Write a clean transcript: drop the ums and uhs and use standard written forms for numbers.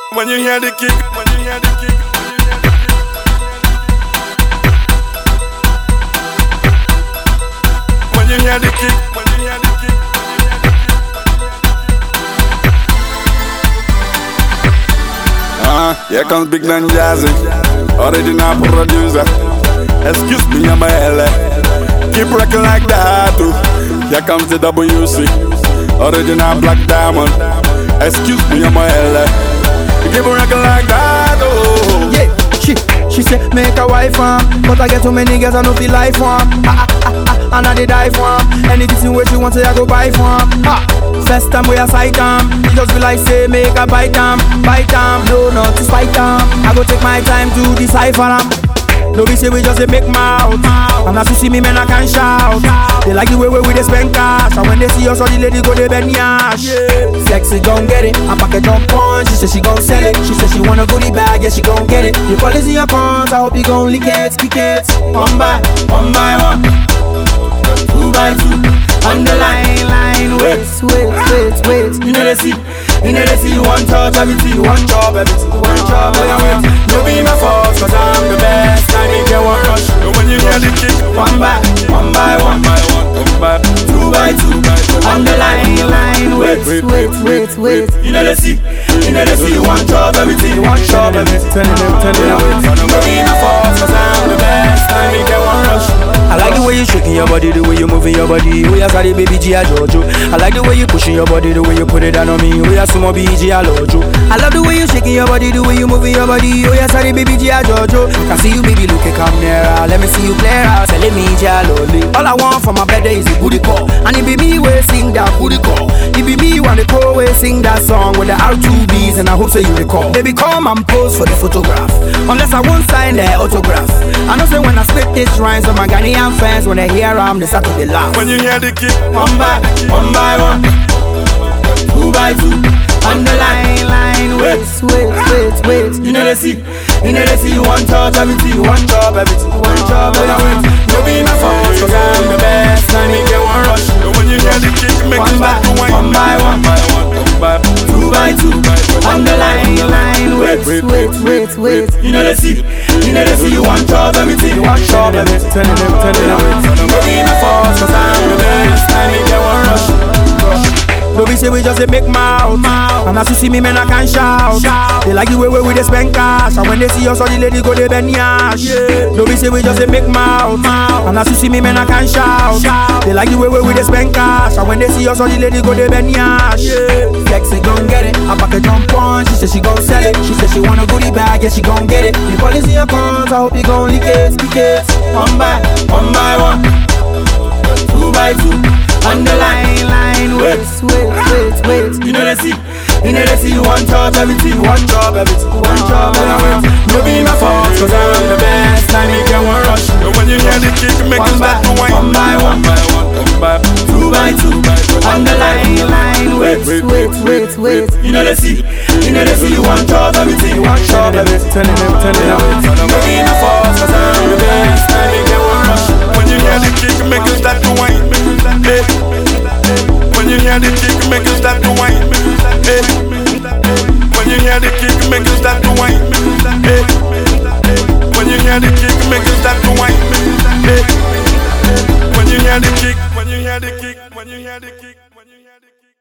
When you hear the kick, when you hear the kick, when you hear the kick, when you hear the kick. Here comes Big Man Jazzy, original producer. Excuse me, I'm a LA. Keep rocking like that too. Here comes the WC, original Black Diamond. Excuse me, I'm a LA. Keep rocking like that oh. Yeah, she said make a wife but I get too many girls I no feel life and I did die for anything where she wants I go buy for First time we a sight it just be like say make a bite no not to spite I go take my time to decipher no be say we just make mouth and as you see me man I can shout they like the way we dey spend cash and when they see us all the ladies go they bend yash sexy gon' get it I pack it on punch she say she gon' sell it she say she wanna goodie bag yeah she gon' get it your policy your cons I hope you gon' lick it one by one 2 by 2 on the line wait you know they see one touch everything one job everything no be my fault cause I'm the best I make you one rush When you hear the kick, one by one 2 by 2 on the line wait you know they see one job everything turn it away no be my fault cause I'm the best I make you one rush I like the way you shaking your body, the way you moving your body. We are sorry, baby G, I Jojo. I like the way you pushing your body, the way you put it down on me. We are sumo BG, I Lojo. I love the way you shaking your body, the way you moving your body. We are sorry, baby G, I Jojo. Can see you, baby, look, come nearer. Let me see you clear out, let me G, I Loli. All I want for my birthday is a booty call, and it be me way sing that booty call. It be me when the call way sing that song with the R2Bs, and I hope so you recall. Baby, come and pose for the photograph, unless I won't sign the autograph. I know say when I spit this rhymes on my Ghanaian fans when they hear they start to be laugh. when you hear the kick, one by one 2 by 2 on the line wait you know they see one touch everything one job no be my fault cause I'm the best I make you one rush when you hear the kick, make you start to whine. 1 by 1 2 by 2 on the line wait you know they see one job everything turn it away no be my fault cause I'm the best I make you one rush no be say we just make mouth and as you see me man I can shout they like the way we dey spend cash and when they see us all the ladies go they bend yash no be say we just make mouth and as you see me man I can shout they like the way we dey spend cash and when they see us all the ladies go they bend yash sexy gon' get it I pack it on punch she say she gon' sell it she say she wanna goodie bag yeah she gon' get it the policy your cons I hope you gon' lick it one by one 2 by 2 on the line wait you know they see one touch everything one job no be my fault cause I'm the best I make you one rush when you hear the kick, make you start to whine. 1 by 1 2 by 2 on the line wait you know they see one job everything turn it away no be my fault cause I'm the best I make you one rush When you hear the kick, make you start to whine. When you hear the kick, make you start to whine. When you hear the kick, make you start to whine. When you hear the kick, make you start to whine. When you hear the kick, when you hear the kick, when you hear the kick.